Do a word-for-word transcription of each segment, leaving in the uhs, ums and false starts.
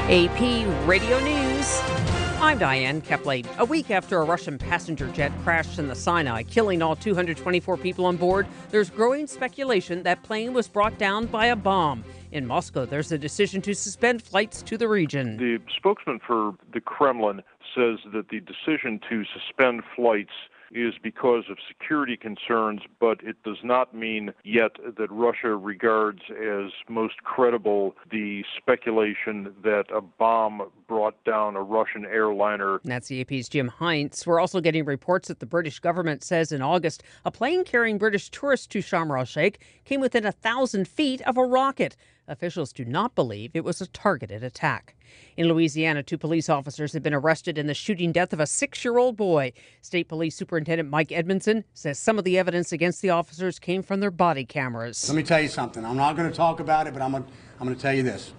A P Radio News. I'm Diane Kepley. A week after a Russian passenger jet crashed in the Sinai, killing all two hundred twenty-four people on board, there's growing speculation that plane was brought down by a bomb. In Moscow, there's a decision to suspend flights to the region. The spokesman for the Kremlin says that the decision to suspend flights is because of security concerns, but it does not mean yet that Russia regards as most credible the speculation that a bomb brought down a Russian airliner. That's the A P's Jim Heinz. We're also getting reports that the British government says in August a plane carrying British tourists to Sharm el-Sheikh came within a thousand feet of a rocket. Officials do not believe it was a targeted attack. In Louisiana, two police officers have been arrested in the shooting death of a six-year-old boy. State Police Superintendent Mike Edmondson says some of the evidence against the officers came from their body cameras. Let me tell you something. I'm not going to talk about it, but I'm going to, I'm going to tell you this.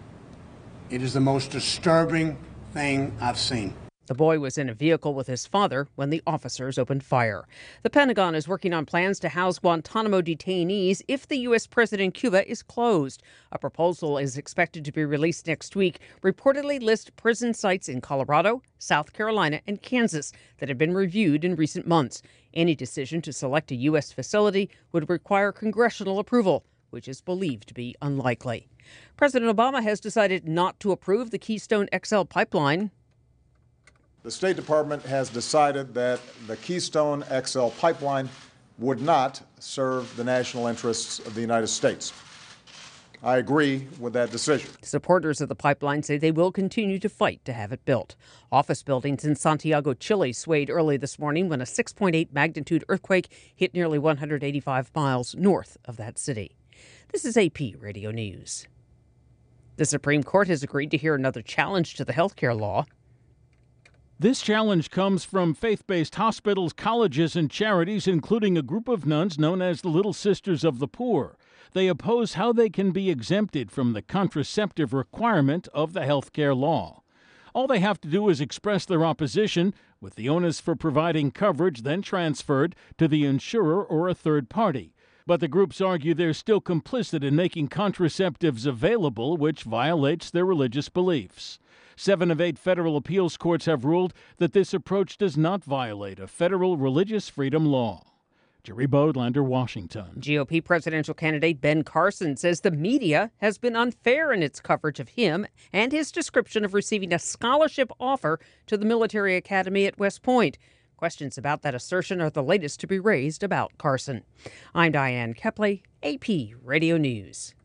It is the most disturbing thing I've seen. The boy was in a vehicle with his father when the officers opened fire. The Pentagon is working on plans to house Guantanamo detainees if the U S President Cuba is closed. A proposal is expected to be released next week, reportedly lists prison sites in Colorado, South Carolina, and Kansas that have been reviewed in recent months. Any decision to select a U S facility would require congressional approval, which is believed to be unlikely. President Obama has decided not to approve the Keystone X L pipeline. The State Department has decided that the Keystone X L pipeline would not serve the national interests of the United States. I agree with that decision. Supporters of the pipeline say they will continue to fight to have it built. Office buildings in Santiago, Chile swayed early this morning when a six point eight magnitude earthquake hit nearly one hundred eighty-five miles north of that city. This is A P Radio News. The Supreme Court has agreed to hear another challenge to the health care law. This challenge comes from faith-based hospitals, colleges, and charities, including a group of nuns known as the Little Sisters of the Poor. They oppose how they can be exempted from the contraceptive requirement of the health care law. All they have to do is express their opposition, with the onus for providing coverage then transferred to the insurer or a third party. But the groups argue they're still complicit in making contraceptives available, which violates their religious beliefs. Seven of eight federal appeals courts have ruled that this approach does not violate a federal religious freedom law. Jerry Bodlander, Washington. G O P presidential candidate Ben Carson says the media has been unfair in its coverage of him and his description of receiving a scholarship offer to the military academy at West Point. Questions about that assertion are the latest to be raised about Carson. I'm Diane Kepley, A P Radio News.